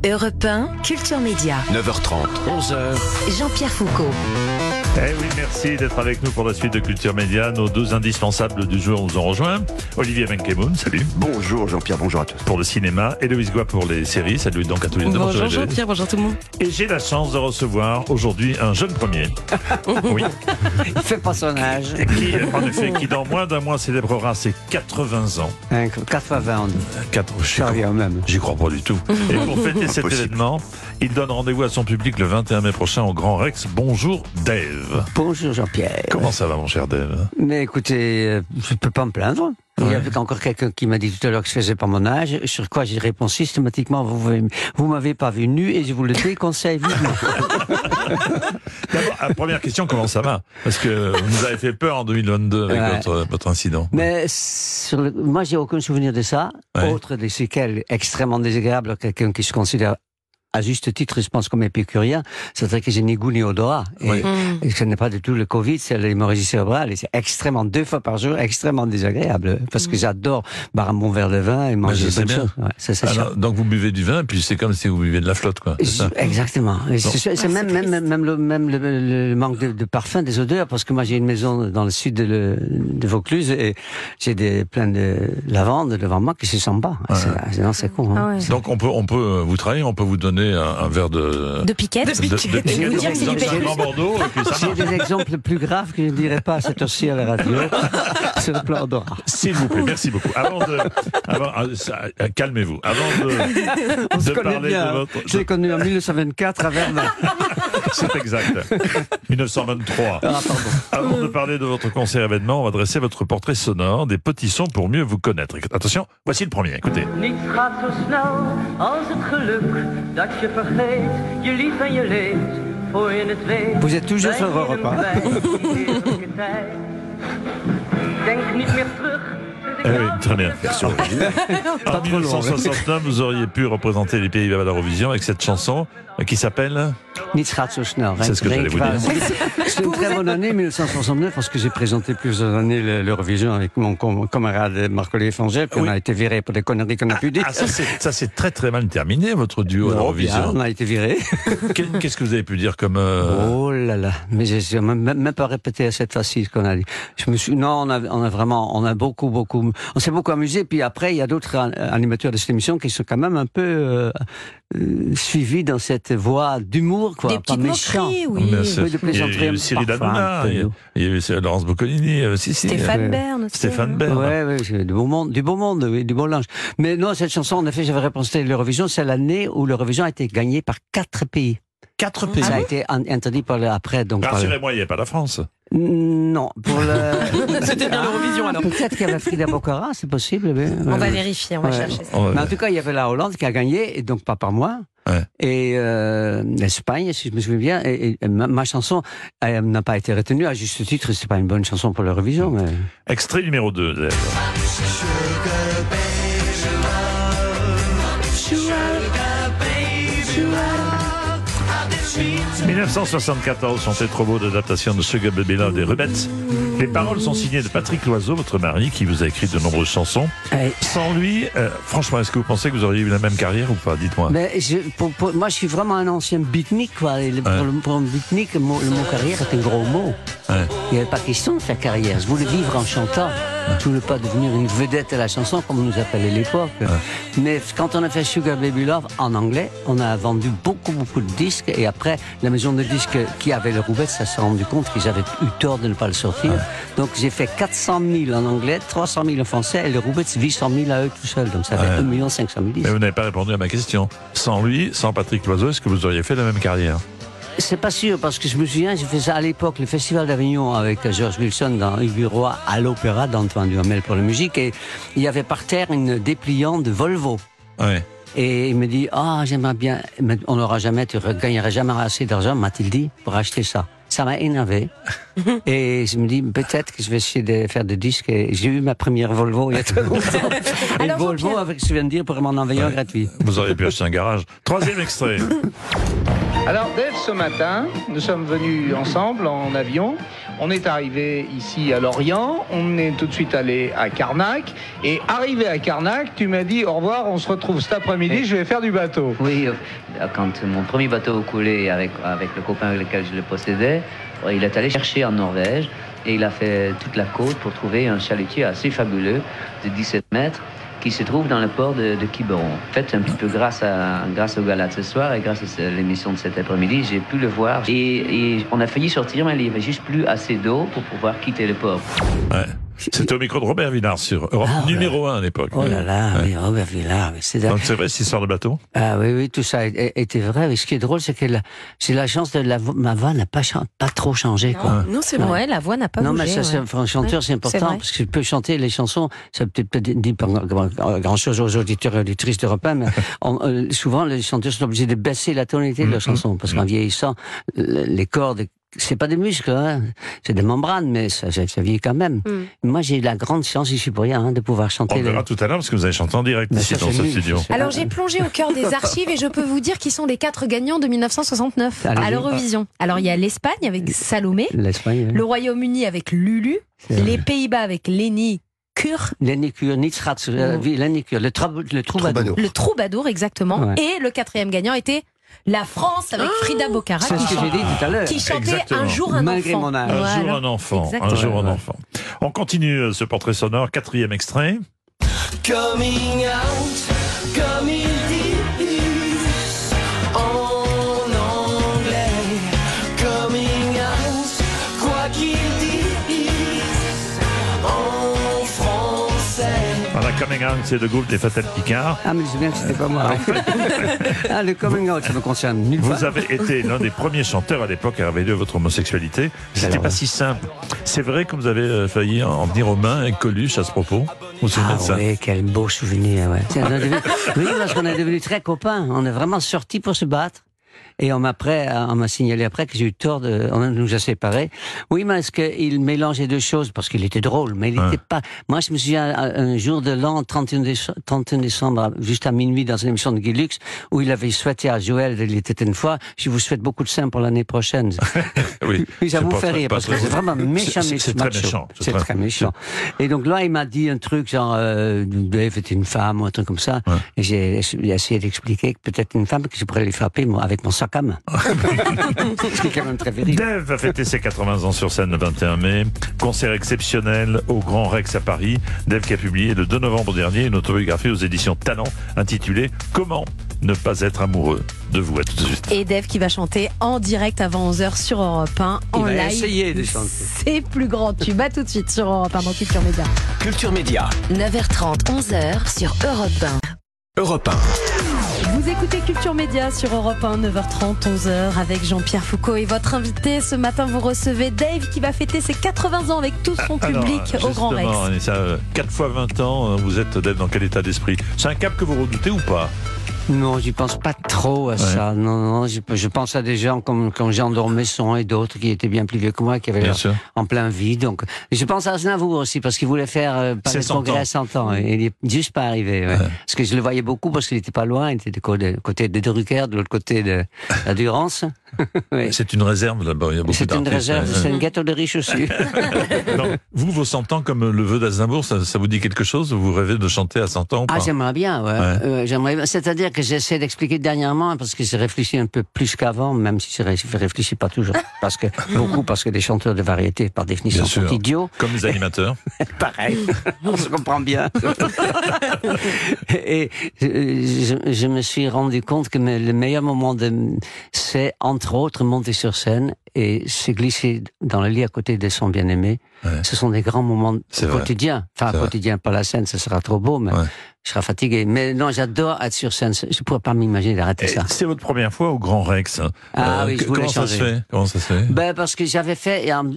Europe 1, Culture Média. 9h30, 11h. Jean-Pierre Foucault. Eh oui, merci d'être avec nous pour la suite de Culture Média. Nos deux indispensables du jour nous ont rejoints. Olivier Benkemoun, salut. Bonjour Jean-Pierre, bonjour à tous. Pour le cinéma, et Louise Goua pour les séries. Salut donc à tous les deux. Bonjour Jean-Pierre, bonjour tout le monde. Et j'ai la chance de recevoir aujourd'hui un jeune premier. Oui. Il fait pas son âge. Qui, en effet, qui dans moins d'un mois célébrera ses 80 ans. 80 ans. Ça revient au même. J'y crois pas du tout. Et pour fêter cet Impossible. événement, il donne rendez-vous à son public le 21 mai prochain au Grand Rex. Bonjour Dave. Bonjour Jean-Pierre. Comment ça va mon cher Dave? Mais écoutez, je peux pas me plaindre. Il y avait encore quelqu'un qui m'a dit tout à l'heure que je faisais pas mon âge, sur quoi j'ai répondu systématiquement, vous m'avez pas vu nu et je vous le déconseille vivement. D'abord, première question, comment ça va? Parce que vous nous avez fait peur en 2022 avec votre incident. Mais moi, j'ai aucun souvenir de ça, Ouais. autre des séquelles extrêmement désagréables à quelqu'un qui se considère à juste titre, je pense, comme épicurien, c'est-à-dire que j'ai ni goût ni odorat. Oui. Et ce n'est pas du tout le Covid, c'est l'hémorragie cérébrale. Et c'est extrêmement, 2 fois par jour, extrêmement désagréable. Parce que j'adore boire un bon verre de vin et manger je des sais bonnes bien. choses. Ouais, ça, c'est sûr. Alors, donc vous buvez du vin, et puis c'est comme si vous buviez de la flotte, quoi. C'est ça? Exactement. Et c'est même le manque de parfum, des odeurs, parce que moi j'ai une maison dans le sud de Vaucluse et j'ai plein de lavande devant moi qui se sent pas. Ouais. C'est con. Hein. Ah ouais. Donc on peut vous travailler, on peut vous donner un verre de piquette. de Je vais vous dire que c'est du d'un grand Bordeaux, et puis ça J'ai marche. des exemples plus graves que je ne dirais pas à cette heure-ci à la radio, sur le plan odorat. S'il vous plaît, merci beaucoup. Calmez-vous. Avant de parler bien, de hein. votre... Je l'ai connu en 1924 à Verdun. C'est exact. 1923. Ah, pardon. Avant de parler de votre concert événement, on va dresser votre portrait sonore, des petits sons pour mieux vous connaître. Attention, voici le premier, écoutez. Niets gaat zo snel als het geluk dat je vergeet, je lief en je leed, voor je het weet. Vous êtes toujours sur Europe 1. Denk niet meer terug. Oui, très bien. En trop long, 1969, vous auriez pu représenter les Pays-Bas à l'Eurovision avec cette chanson qui s'appelle... Niets gaat zo snel. C'est ce que j'allais vous dire. C'est une très bonne année, 1969, parce que j'ai présenté plusieurs années l'Eurovision avec mon camarade Marc-Olivier Fangel, puis on a été viré pour des conneries qu'on a pu dire. Ah, ça c'est très très mal terminé, votre duo à l'Eurovision. On a été viré. Qu'est-ce que vous avez pu dire comme... Oh là là, mais je n'ai même pas répété à cette fois-ci ce qu'on a dit. Non, on s'est beaucoup amusé, puis après, il y a d'autres animateurs de cette émission qui sont quand même un peu suivis dans cette voie d'humour, quoi. Des Pas petites méchant. moqueries, oui. Merci. Oui, de Il y a plaisanterie eu Cyril parfois, Hanouna, un peu. il y a eu Laurence Boccolini, Stéphane Bern aussi. Stéphane Bern. Ouais, c'est du beau monde, oui, du beau linge. Mais non, cette chanson, en effet, j'avais représenté l'Eurovision, c'est l'année où l'Eurovision a été gagnée par 4 pays. 4 pays. Ça a été interdit après, donc. Rassurez-moi, il n'y a pas la France. Non, pour le. C'était bien l'Eurovision alors. Peut-être qu'il y avait Frida Boccara, c'est possible. Mais, On va vérifier, on va chercher ça. Mais en tout cas, il y avait la Hollande qui a gagné, et donc pas par moi. Ouais. Et l'Espagne, si je me souviens bien, et ma chanson n'a pas été retenue à juste titre. C'est pas une bonne chanson pour l'Eurovision, mais. Extrait numéro 2, Dave. 1974, chantait trop beau d'adaptation de Sugar Baby Love des Rubettes. Les paroles sont signées de Patrick Loiseau, votre mari, qui vous a écrit de nombreuses chansons. Ouais. Sans lui, franchement, est-ce que vous pensez que vous auriez eu la même carrière ou pas? Dites-moi. Mais moi, je suis vraiment un ancien beatnik, quoi. Et pour un beatnik, le mot carrière est un gros mot. Ouais. Il n'y avait pas question de faire carrière. Je voulais vivre en chantant. Je voulais pas devenir une vedette à la chanson, comme on nous appelait à l'époque. Mais quand on a fait Sugar Baby Love en anglais, on a vendu beaucoup de disques. Et après, la maison de disques qui avait le Roubaix, ça s'est rendu compte qu'ils avaient eu tort de ne pas le sortir. Donc j'ai fait 400 000 en anglais, 300 000 en français, et le Roubaix 800 000 à eux tout seuls. Donc ça fait 1 500 000 disques. Mais vous n'avez pas répondu à ma question. Sans lui, sans Patrick Loiseau, est-ce que vous auriez fait la même carrière? C'est pas sûr, parce que je me souviens, j'ai fait ça à l'époque, le Festival d'Avignon avec George Wilson dans Hugues Roy à l'Opéra d'Antoine Duhamel pour la musique, et il y avait par terre une dépliante de Volvo. Ouais. Et il me dit, j'aimerais bien, mais on n'aura jamais, tu ne gagneras jamais assez d'argent, m'a-t-il dit, pour acheter ça. Ça m'a énervé. Et je me dis, peut-être que je vais essayer de faire des disques. Et j'ai eu ma première Volvo il y a très longtemps. Une Alors, Volvo Jean-Pierre. avec souvenir pour m'en envoyer un gratuit. Vous auriez pu acheter un garage. Troisième extrait. Alors Dave, ce matin, nous sommes venus ensemble en avion. on est arrivé ici à Lorient, on est tout de suite allé à Carnac, et arrivé à Carnac, tu m'as dit au revoir, on se retrouve cet après-midi, je vais faire du bateau. Oui, quand mon premier bateau coulait avec le copain avec lequel je le possédais, il est allé chercher en Norvège et il a fait toute la côte pour trouver un chalutier assez fabuleux de 17 mètres qui se trouve dans le port de Quiberon. En fait, un petit peu grâce au gala de ce soir et grâce à l'émission de cet après-midi, j'ai pu le voir. Et on a failli sortir, mais il n'y avait juste plus assez d'eau pour pouvoir quitter le port. Ouais. C'était au micro de Robert Villard sur Europe numéro 1 à l'époque. Oh là là, ouais. oui, Robert Villard. Donc c'est vrai, cette histoire de bateau? Ah oui, tout ça était vrai. Et ce qui est drôle, c'est que c'est la chance de ma voix n'a pas trop changé, quoi. Non, c'est vrai, la voix n'a pas bougé. Non, mais ça, pour un chanteur, c'est important, parce que je peux chanter les chansons, ça peut-être dit pas grand-chose aux auditeurs et auditrices d'Europe 1, mais souvent, les chanteurs sont obligés de baisser la tonalité de leur chanson, parce qu'en vieillissant, les cordes, c'est pas des muscles, hein. C'est des membranes, mais ça vieillit quand même. Moi, j'ai eu la grande chance, ici pour rien, de pouvoir chanter. On verra tout à l'heure, parce que vous avez chanté en direct ici dans ce studio. Alors, j'ai plongé au cœur des archives et je peux vous dire qui sont les 4 gagnants de 1969 à l'Eurovision. Alors, il y a l'Espagne avec Salomé, le Royaume-Uni avec Lulu, les Pays-Bas avec Lenny Kur. Lenny Kur, le troubadour. Le troubadour, exactement. Ouais. Et le 4e gagnant était la France avec Frida Bocara qui chantait Un jour un Malgré enfant. Mon âge. Un jour un enfant. Un jour un enfant. On continue ce portrait sonore, 4e extrait. Coming out, comme ils disent en anglais. Coming out, quoi qu'ils disent en français. Voilà, Coming Out, c'est le groupe des Fatal Picard. Ah, mais je sais bien que c'était pas moi. Ah, le Coming Out, ça me concerne nulle part. Vous avez été l'un des premiers chanteurs à l'époque à révéler votre homosexualité. C'était pas si simple. C'est vrai que vous avez failli en venir aux mains avec Coluche à ce propos. Vous vous souvenez de ça? Oui, quel beau souvenir, ouais. Oui, parce qu'on est devenus très copains. On est vraiment sortis pour se battre. Et on m'a signalé après que j'ai eu tort on nous a séparés. Oui, mais est-ce qu'il mélangeait deux choses? Parce qu'il était drôle, mais il n'était pas... Moi, je me souviens un jour de l'an 31 décembre, juste à minuit, dans une émission de Guy Lux, où il avait souhaité à Joël, il était une fois, je vous souhaite beaucoup de seins pour l'année prochaine. Oui. Ça vous fait rire, parce que c'est vraiment méchant. C'est très méchant. C'est très méchant. Et donc là, il m'a dit un truc genre, Dave était une femme, ou un truc comme ça. Ouais. Et j'ai essayé d'expliquer que peut-être une femme, que je pourrais les frapper, moi, avec mon sac à main. C'est quand même très véridique. Dave a fêté ses 80 ans sur scène le 21 mai. Concert exceptionnel au Grand Rex à Paris. Dave qui a publié le 2 novembre dernier une autobiographie aux éditions Talent intitulée Comment ne pas être amoureux de vous. À tout de suite. Et Dave qui va chanter en direct avant 11h sur Europe 1 en live. Essayer de chanter. C'est plus grand tube. À tout de suite sur Europe 1 dans Culture Média. Culture Média. 9h30, 11h sur Europe 1. Europe 1. Vous écoutez Culture Média sur Europe 1, 9h30, 11h avec Jean-Pierre Foucault et votre invité. Ce matin, vous recevez Dave qui va fêter ses 80 ans avec tout son public au Grand Rex. Ça, 4 fois 20 ans, vous êtes Dave dans quel état d'esprit? C'est un cap que vous redoutez ou pas? Non, j'y pense pas trop à ça. Non, je pense à des gens comme Jean d'Ormesson et d'autres qui étaient bien plus vieux que moi, qui avaient en plein vie. Donc, je pense à Aznavour aussi, parce qu'il voulait faire Palais de Congrès à 100 ans. Et il est juste pas arrivé. Ouais. Parce que je le voyais beaucoup, parce qu'il était pas loin. Il était du côté de Drucker, de l'autre côté de la Durance. Oui. C'est une réserve là-bas. Il y a beaucoup C'est une réserve, c'est une gâteau de riche aussi. Donc, vous, vos 100 ans, comme le vœu d'Aznavour, ça vous dit quelque chose? Vous rêvez de chanter à 100 ans ou pas? Ah, j'aimerais bien, ouais. J'aimerais bien. C'est-à-dire que j'essaie d'expliquer dernièrement, parce que j'ai réfléchi un peu plus qu'avant, même si je réfléchis pas toujours. Parce que les chanteurs de variété, par définition, sont idiots. Comme les animateurs. Pareil. On se comprend bien. Et je me suis rendu compte que le meilleur moment c'est, entre autres, monter sur scène et se glisser dans le lit à côté de son bien-aimé. Ouais. Ce sont des grands moments quotidiens. Enfin, quotidien, pas la scène, ça sera trop beau, mais je serai fatigué. Mais non, j'adore être sur scène. Je ne pourrais pas m'imaginer d'arrêter ça. C'est votre première fois au Grand Rex. Ah oui, je voulais changer. Comment ça se fait? Ben, parce que j'avais fait, en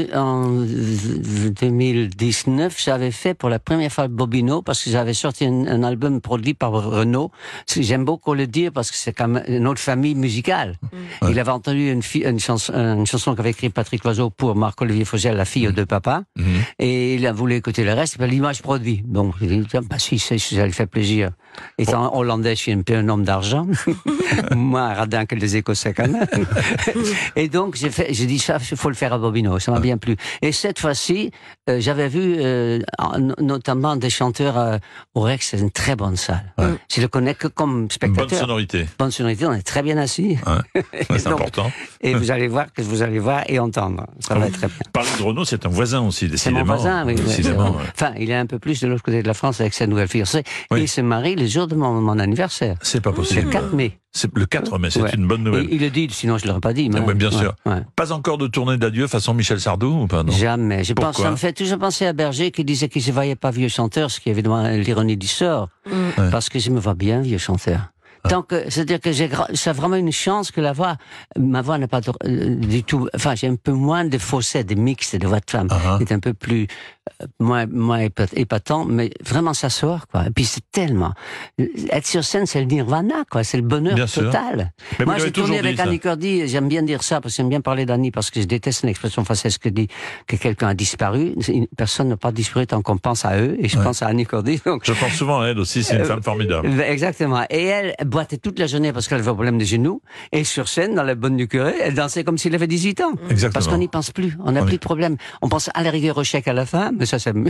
2019, j'avais fait pour la première fois Bobino, parce que j'avais sorti un album produit par Renaud. J'aime beaucoup le dire, parce que c'est comme une autre famille musicale. Ouais. Il avait entendu une chanson qu'avait écrite Patrick Loiseau pour Marc-Olivier Fogel, la fille de papa. Et il a voulu écouter le reste, il m'a dit, moi je produis. Donc, j'ai dit, bah, si que ça lui fait plaisir. Étant hollandais, je suis un peu un homme d'argent. Moins radin que les Écossais quand même. Et donc, j'ai dit ça, il faut le faire à Bobino. Ça m'a bien plu. Et cette fois-ci, j'avais vu notamment des chanteurs au Rex. C'est une très bonne salle. Ouais. Je le connais que comme spectateur. Bonne sonorité. Bonne sonorité, on est très bien assis. Ouais. C'est important. Et vous allez voir et entendre. Ça va être très bien. Parler de Renaud, c'est un voisin aussi, décidément. C'est mon voisin, oui. Décidément, Enfin, il est un peu plus de l'autre côté de la France avec sa nouvelle fiancée. Oui. Et il se marie le jour de mon anniversaire. C'est pas possible. Le 4 mai. C'est le 4 mai, c'est une bonne nouvelle. Il le dit, sinon je ne l'aurais pas dit. Mais oui, bien sûr. Ouais. Pas encore de tournée d'adieu façon Michel Sardou ou pas, non? Jamais. Ça me fait toujours penser à Berger qui disait qu'il ne se voyait pas vieux chanteur, ce qui est évidemment l'ironie du sort. Parce que je me vois bien vieux chanteur. C'est-à-dire que c'est vraiment une chance que ma voix n'est pas du tout, enfin, j'ai un peu moins de fausset, de mix de voix de femme. C'est un peu plus, moins épatant, mais vraiment ça sort, quoi. Et puis c'est tellement, être sur scène, c'est le nirvana, quoi. C'est le bonheur bien total. Moi, j'ai tourné avec Annie Cordy, j'aime bien dire ça, parce que j'aime bien parler d'Annie, parce que je déteste une expression française qui dit que quelqu'un a disparu. Personne n'a pas disparu tant qu'on pense à eux, et je pense à Annie Cordy. Donc, je pense souvent à elle aussi, c'est une femme formidable. Exactement. Et elle boitait toute la journée parce qu'elle avait un problème de genoux, et sur scène, dans la bonne du curé, elle dansait comme s'il avait 18 ans. Exactement. Parce qu'on n'y pense plus. On n'a plus de problème. On pense à la rigueur au chèque à la fin, mais ça c'est moi.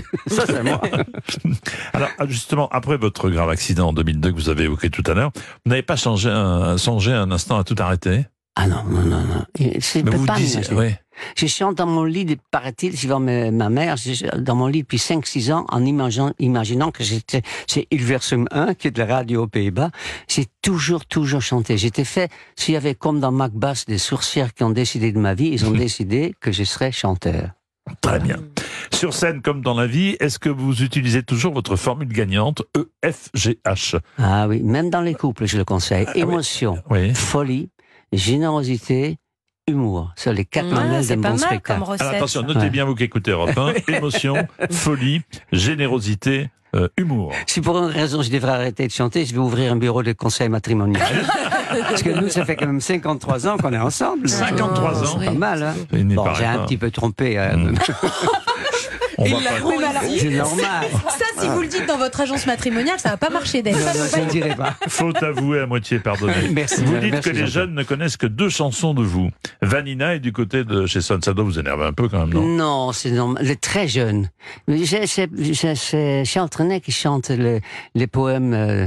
Alors, justement, après votre grave accident en 2002 que vous avez évoqué tout à l'heure, vous n'avez pas songé un instant à tout arrêter? Ah non. C'est pas oui. Je chante dans mon lit, paraît-il, suivant ma mère, dans mon lit depuis 5-6 ans, en imaginant que c'est Hilversum 1, qui est de la radio aux Pays-Bas. J'ai toujours chanté. J'étais fait, s'il y avait comme dans Macbeth des sourcières qui ont décidé de ma vie, ils ont décidé que je serais chanteur. Très bien. Sur scène comme dans la vie, est-ce que vous utilisez toujours votre formule gagnante, EFGH? Ah oui, même dans les couples, je le conseille. Émotion, folie, générosité, humour. C'est les 4 manuels d'un bon spectacle. Alors attention, notez bien vous qui écoutez Europe 1. Émotion, folie, générosité, humour. Si pour une raison je devrais arrêter de chanter, je vais ouvrir un bureau de conseil matrimonial. Parce que nous, ça fait quand même 53 ans qu'on est ensemble. 53 ans. C'est pas mal, hein. Bon, j'ai un petit peu trompé. On va pas... C'est normal. Ça, si vous le dites dans votre agence matrimoniale, ça va pas marcher d'elle. Non, je ne dirai pas. Faut avouer à moitié pardonner. Merci. Vous dites que les jeunes ne connaissent que 2 chansons de vous. Vanina est du côté de chez Son. Ça doit vous énerver un peu quand même, non? Non, c'est normal. Les très jeunes. C'est Charles Trenet qui chante les poèmes.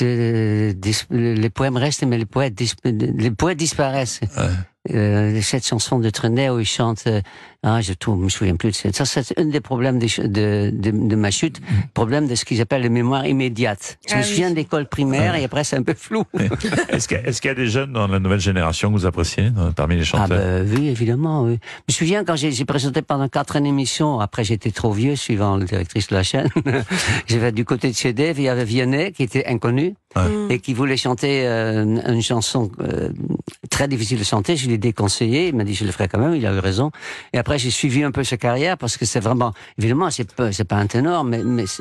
Les poèmes restent, mais les poètes disparaissent. Cette chanson de Trenet où il chante, je me souviens plus de ça. C'est un des problèmes de ma chute, problème de ce qu'ils appellent les mémoires immédiates. Je me souviens d'école primaire et après c'est un peu flou. Est-ce qu'il y a des jeunes dans la nouvelle génération que vous appréciez parmi les chanteurs? Oui, évidemment. Oui. Je me souviens quand j'ai présenté pendant 4 ans une émission, après j'étais trop vieux, suivant la directrice de la chaîne. J'avais du côté de chez Dave, il y avait Vianney qui était inconnu et qui voulait chanter une chanson très difficile de chanter. Je l'ai déconseillé, il m'a dit je le ferai quand même, il a eu raison. Et après j'ai suivi un peu sa carrière parce que c'est vraiment, évidemment c'est pas un ténor, mais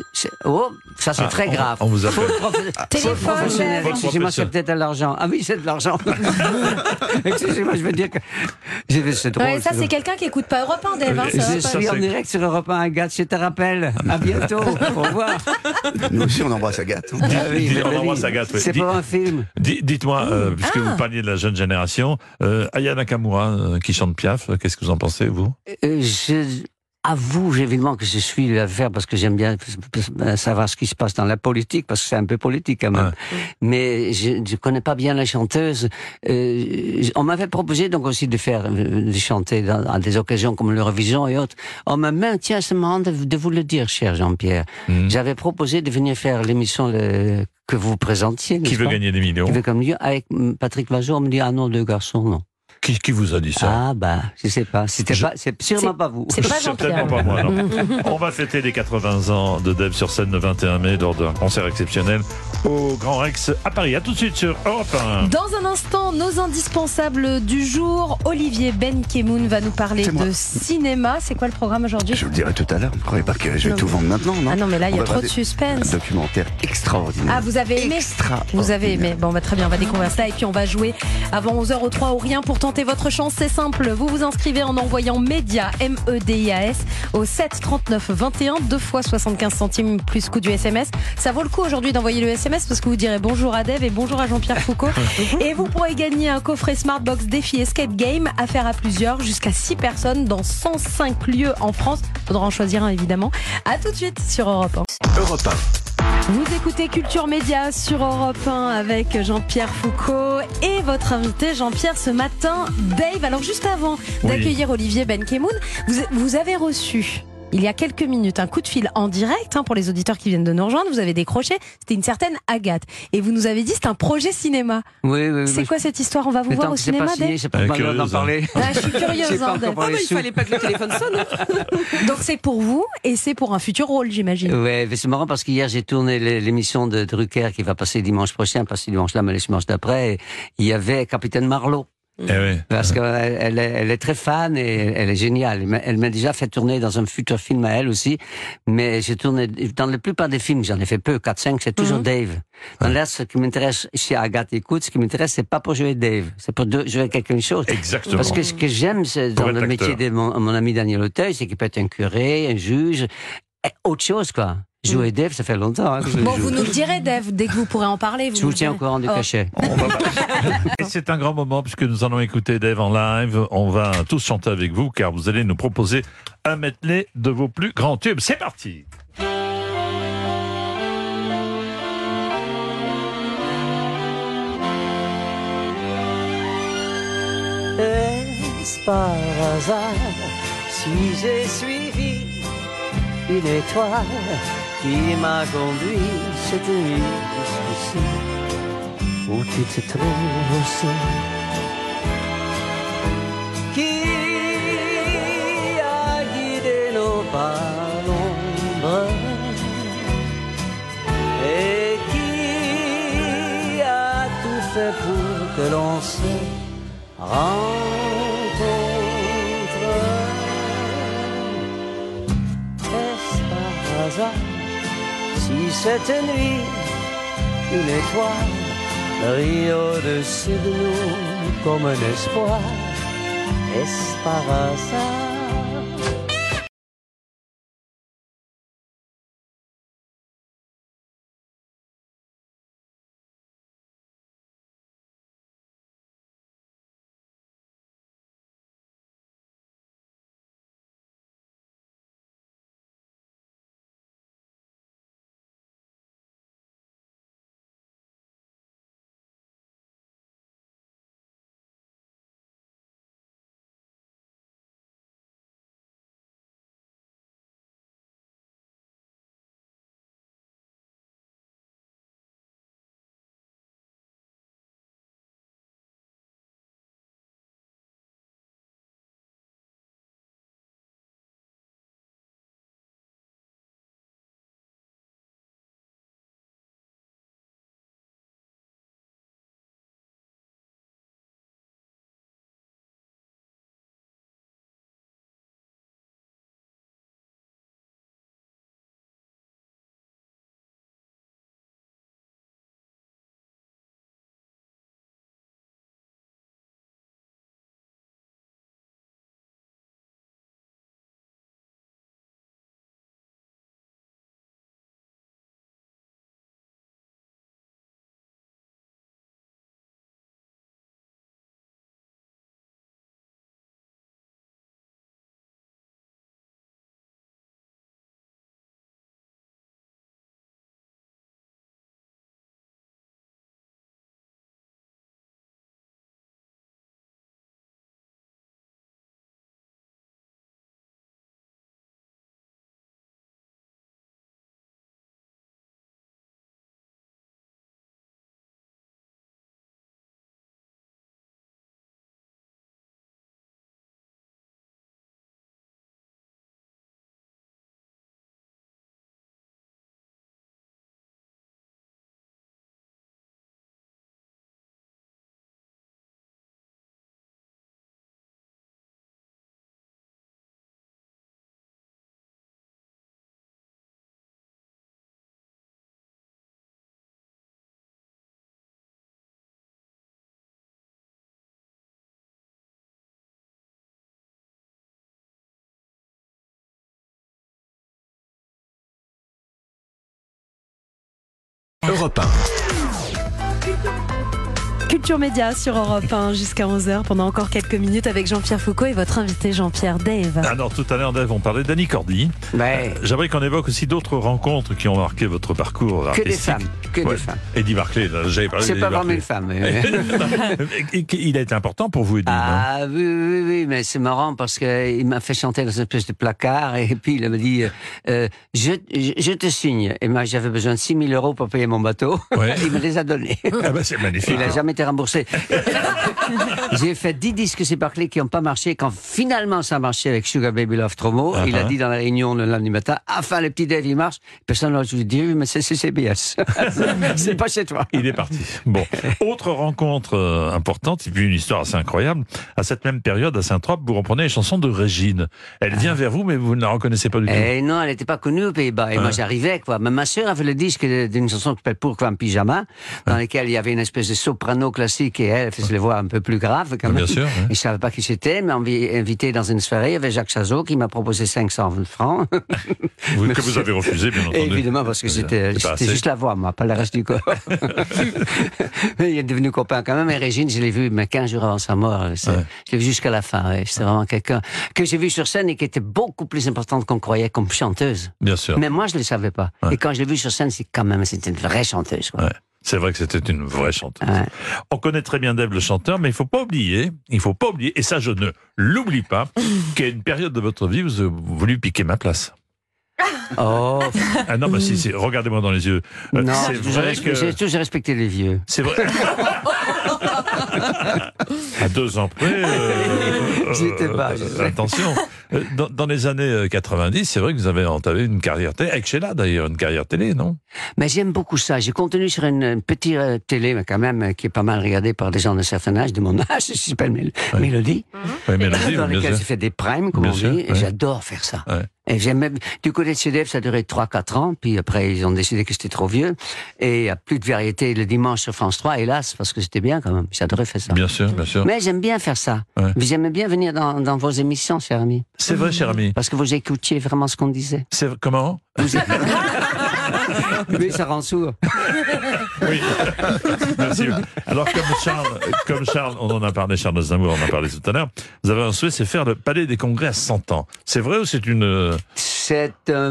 ça c'est très grave. On vous appelle. Téléphone. Excusez-moi, c'est peut-être de l'argent. Ah oui, c'est de l'argent. Excusez-moi, je veux dire que c'est drôle. Ça c'est quelqu'un qui écoute pas Europe 1, Dave. Je suis en direct sur Europe 1, Agathe, je te rappelle. À bientôt. Au revoir. Nous aussi on embrasse Agathe. On embrasse Agathe. C'est pour un film. Dites-moi, puisque vous parliez de la jeune génération, Aya Nakamura qui chante Piaf, qu'est-ce que vous en pensez, vous? Avoue évidemment que je suis l'affaire parce que j'aime bien savoir ce qui se passe dans la politique, parce que c'est un peu politique quand même. Mais je connais pas bien la chanteuse. On m'avait proposé donc aussi de chanter à des occasions comme l'Eurovision et autres. On m'a même, tiens, c'est marrant de vous le dire, cher Jean-Pierre. J'avais proposé de venir faire l'émission que vous présentiez. Qui veut gagner des millions? Qui veut comme mieux. Avec Patrick Vajot, on me dit, ah non, 2 garçons, non. Qui vous a dit ça? Je sais pas. C'est sûrement pas vous. C'est pas Jean-Pierre. Pas moi, non. On va fêter les 80 ans de Dave sur scène le 21 mai lors d'un concert exceptionnel au Grand Rex à Paris. À tout de suite sur Europe 1. Dans un instant, nos indispensables du jour. Olivier Benkemoun va nous parler de cinéma. C'est quoi le programme aujourd'hui? Je vous le dirai tout à l'heure. Ne croyez pas que je vais tout vendre maintenant, non? Ah non, mais là, il y a trop de suspense. Un documentaire extraordinaire. Ah, vous avez aimé? Vous avez aimé. Bon, très bien, on va découvrir ça. Et puis, on va jouer avant 11h au 3 ou rien pour tenter tenter votre chance, c'est simple. Vous vous inscrivez en envoyant MEDIAS, MEDIAS, au 7 39 21, 2 fois 75 centimes plus coût du SMS. Ça vaut le coup aujourd'hui d'envoyer le SMS parce que vous direz bonjour à Dave et bonjour à Jean-Pierre Foucault. Et vous pourrez gagner un coffret Smartbox défi Escape Game à faire à plusieurs, jusqu'à 6 personnes dans 105 lieux en France. Faudra en choisir un évidemment. À tout de suite sur Europe 1. Europe 1. Vous écoutez Culture Média sur Europe 1 avec Jean-Pierre Foucault et votre invité Jean-Pierre ce matin, Dave. Alors juste avant d'accueillir Olivier Benkemoun, vous avez reçu il y a quelques minutes un coup de fil en direct pour les auditeurs qui viennent de nous rejoindre. Vous avez décroché, c'était une certaine Agathe. Et vous nous avez dit c'est un projet cinéma. Oui. C'est quoi cette histoire? On va vous voir au cinéma, Dave? C'est pas mal d'en parler. Je suis curieuse. Il fallait pas que le téléphone sonne. Donc c'est pour vous et c'est pour un futur rôle, j'imagine. Oui, c'est marrant parce qu'hier j'ai tourné l'émission de Drucker qui va passer dimanche prochain, pas ce dimanche-là, mais le dimanche d'après. Il y avait Capitaine Marlowe. Parce qu'elle est très fan et elle est géniale. Elle m'a déjà fait tourner dans un futur film à elle aussi. Mais j'ai tourné dans la plupart des films, j'en ai fait peu, 4-5, c'est toujours Dave. Dans l'air, ce qui m'intéresse chez Agathe Écoute, ce qui m'intéresse, c'est pas pour jouer Dave, c'est pour jouer quelque chose. Exactement. Parce que ce que j'aime dans le métier de mon ami Daniel Auteuil, c'est qu'il peut être un curé, un juge, autre chose, quoi. Jouer Dave, ça fait longtemps. Vous nous le direz, Dave, dès que vous pourrez en parler. Je vous tiens au courant du cachet. Et c'est un grand moment puisque nous allons écouter Dave en live. On va tous chanter avec vous car vous allez nous proposer un medley de vos plus grands tubes. C'est parti. Est-ce par hasard si j'ai suivi une étoile qui m'a conduit cette nuit jusqu'ici, où tu te trouves aussi, qui a guidé nos pas l'ombre et qui a tout fait pour que l'on se rencontre. Si cette nuit, une étoile brille au-dessus de nous comme un espoir, est-ce par hasard? Europe 1. Culture Média sur Europe 1 jusqu'à 11h pendant encore quelques minutes avec Jean-Pierre Foucault et votre invité Jean-Pierre Dave. Alors tout à l'heure Dave, on parlait d'Annie Cordy. J'aimerais qu'on évoque aussi d'autres rencontres qui ont marqué votre parcours artistique. Que des femmes. Eddie Barclay, j'avais parlé. C'est pas vraiment une femme. Il a été important pour vous, Eddie. Oui, mais c'est marrant parce qu'il m'a fait chanter dans une espèce de placard et puis il m'a dit je te signe. Et moi j'avais besoin de 6 000 € pour payer mon bateau. Ouais. Il me les a donnés. C'est magnifique. Il n'a jamais été remboursé. J'ai fait 10 disques c'est Barclay qui n'ont pas marché. Quand finalement ça a marché avec Sugar Baby Love Tromo, il a dit dans la réunion le lundi matin, enfin le petit Dave il marche. Personne n'a dû dire mais c'est CBS. C'est pas chez toi. Il est parti. Bon, autre rencontre importante, et puis une histoire assez incroyable. À cette même période, à Saint-Trope, vous reprenez les chansons de Régine. Elle vient vers vous, mais vous ne la reconnaissez pas du tout. Non, elle n'était pas connue aux Pays-Bas. Et moi, j'arrivais, quoi. Mais ma sœur avait le disque d'une chanson qui s'appelle Pourquoi un pyjama, dans laquelle il y avait une espèce de soprano classique et elle faisait les voix un peu plus graves, quand même. Bien sûr. Et je savais pas qui c'était, mais invité dans une soirée, il y avait Jacques Chazot qui m'a proposé 500 francs. Que vous avez refusé, bien entendu. Évidemment, parce que c'était juste la voix, moi, pas le reste du corps. Mais il est devenu copain quand même. Et Régine, je l'ai vu 15 jours avant sa mort. Je l'ai vu jusqu'à la fin. Ouais. C'est vraiment quelqu'un que j'ai vu sur scène et qui était beaucoup plus importante qu'on croyait comme chanteuse. Bien sûr. Mais moi, je ne le savais pas. Et quand je l'ai vu sur scène, c'était une vraie chanteuse. Quoi. C'est vrai que c'était une vraie chanteuse. Ouais. On connaît très bien Dave le chanteur, mais il faut pas oublier, et ça je ne l'oublie pas, qu'à une période de votre vie, vous avez voulu piquer ma place. Oh. Ah non, si, regardez-moi dans les yeux. Non, j'ai toujours respecté les vieux. C'est vrai. À 2 ans près. Attention. Dans les années 90, c'est vrai que vous avez entamé une carrière télé, avec Sheila d'ailleurs, une carrière télé, non? Mais j'aime beaucoup ça. J'ai continué sur une petite télé, mais quand même, qui est pas mal regardée par des gens de certain âge, de mon âge, qui s'appelle Mélodie. Oui, Mélodie, dans laquelle j'ai fait des primes, comme on dit, et j'adore faire ça. Ouais. Et j'aimais, du côté de CDF, ça a duré 3-4 ans, puis après, ils ont décidé que c'était trop vieux, et il n'y a plus de variété le dimanche sur France 3, hélas, parce que c'était bien quand même. J'adorais faire ça. Bien sûr, bien sûr. Mais j'aime bien faire ça. Ouais. J'aimais bien venir dans vos émissions, cher ami. C'est vrai, cher ami. Parce que vous écoutiez vraiment ce qu'on disait. Comment? Oui, ça rend sourd. Oui. Merci. Alors, comme Charles, on en a parlé, Charles Aznavour, on en a parlé tout à l'heure, vous avez un souhait, c'est faire le Palais des Congrès à 100 ans. C'est vrai ou c'est une... C'est un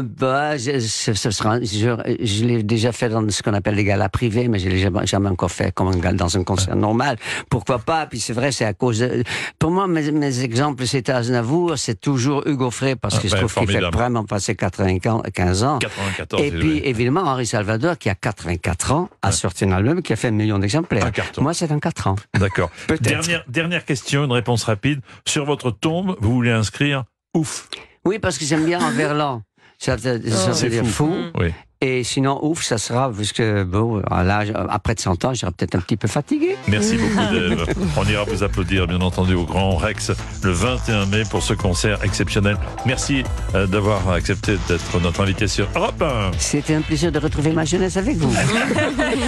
je l'ai déjà fait dans ce qu'on appelle des galas privés, mais je l'ai jamais encore fait comme un gala dans un concert normal. Pourquoi pas? Puis c'est vrai, c'est à cause de... Pour moi, mes exemples, c'était Aznavour, c'est toujours Hugo Frey, parce que je trouve qu'il fait vraiment passer 95 ans. 94. Et puis, évidemment, Henri Salvador, qui a 84 ans, a sorti un album qui a fait 1 million d'exemplaires. Moi, c'est dans 4 ans. D'accord. Dernière question, une réponse rapide. Sur votre tombe, vous voulez inscrire ouf? Oui, parce que j'aime bien en verlan. Ça veut dire fou. Oui. Et sinon, ouf, ça sera, puisque bon, là, après de 100 ans, je serai peut-être un petit peu fatigué. Merci beaucoup, Dave. On ira vous applaudir, bien entendu, au Grand Rex le 21 mai pour ce concert exceptionnel. Merci d'avoir accepté d'être notre invité sur Europe 1. C'était un plaisir de retrouver ma jeunesse avec vous.